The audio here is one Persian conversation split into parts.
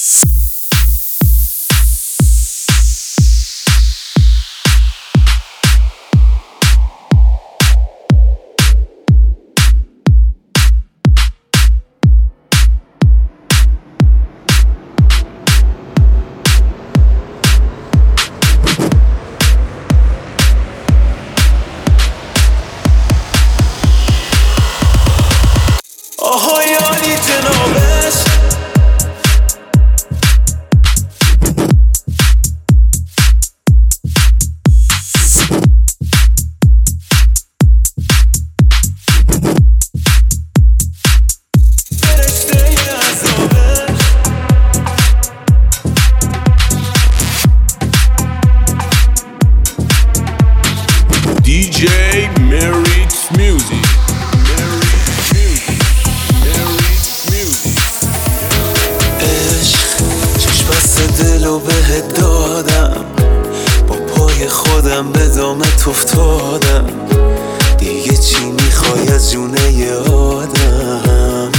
دلو بهت دادم، با پای خودم به دامت افتادم، دیگه چی میخوای از جونه ی آدم؟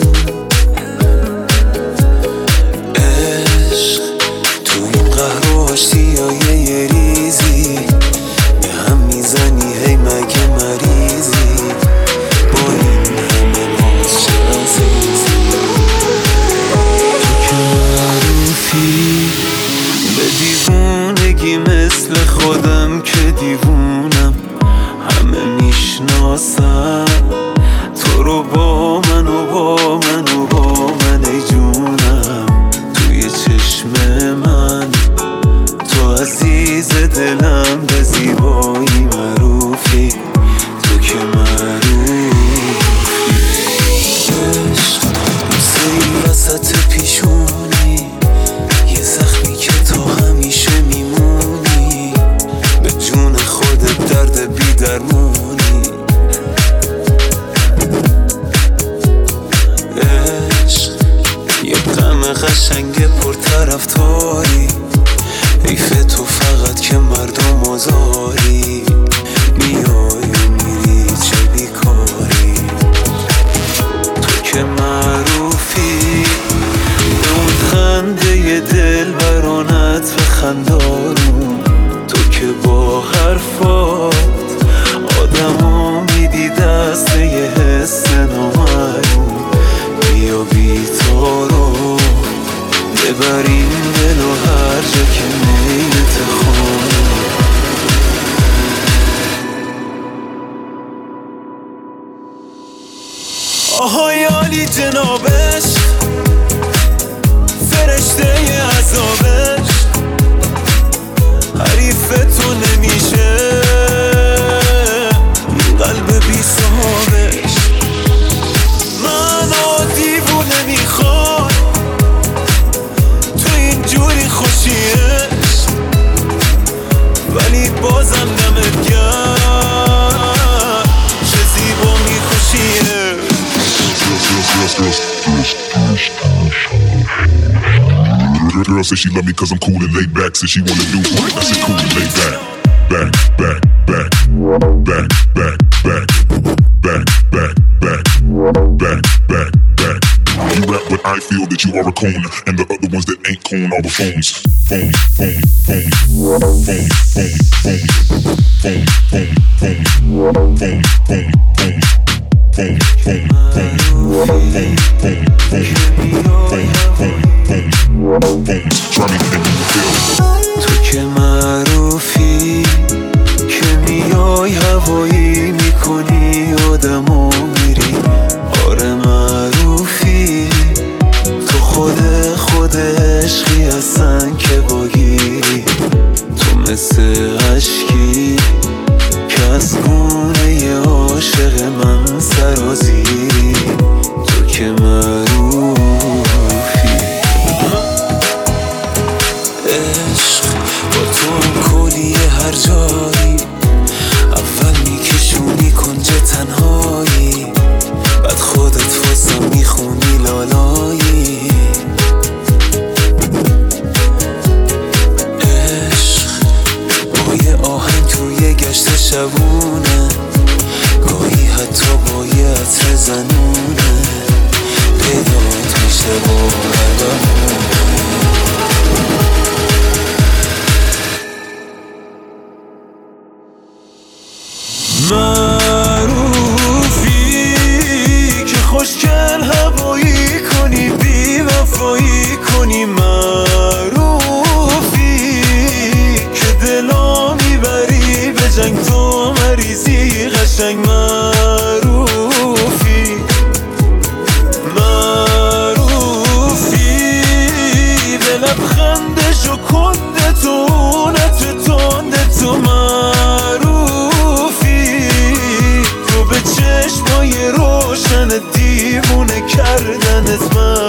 عشق تو این قهر و آشتیای یه ریزی به هم میزنی، هی مگه مریضی؟ با این همه باز چه عزیزی؟ تو که معروفی به دیوونگی مثل خودم که دیوونم، همه میشناسم تو رو با من و با من و با من، ای جونم توی چشم من تو عزیز دلم، به زیبایی معروفی، تو که معروفی. عشق بوسه ای وسط پیشونی، یه زخمی که تو همیشه میمونی، به جون خودت درد بی درمونی. عشق یه غم قشنگ پر طرفداری، حیف تو فقط که مردم آزاری، میای و میری چه بیکاری؟ تو که معروفی به اون خنده ی دل برانت و خندارون، تو که با حرفات آدمو میدی دست یه حس نامعلوم. بیا بی تو رو ببریم دل و هر جا که میلت خونه. آهای عالی جنابش، فرشته عذابش، حریف تو نمیشه این قلب بی صاحبش. منو دیوونه میخواد تو اینجوری خوشیش، ولی بازم دمت گرم چه زیبا میکشیه. Girl said she love me cause I'm cool and laid back. Said she wanna do right, I said cool and laid back. Back, back, back, back, back, back, back, back, back, back, back, back. You rap but I feel that you are a cone, and the other ones that ain't cone are the phones. Phone, phone, phone, phone, phone, phone, phone, phone, phone, phone, phone, phone, phone, phone, phone, phone, try me and you feel. تو که معروفی که میای هوایی میکنی آدمو میری. آره معروفی تو خود عشقی هستن که باگیری، تو مثل عشقی که از گونه ی عاشق من سرازیری. تو که معروفی خوشگل هوایی کنی، بی وفایی کنی، معروفی که دلا میبری به جنگ، تو مریضی قشنگ معروفی، معروفی به لبخند شکند تو، اونت تنده تو، معروفی تو به چشمای روشن دیوونه کردنت.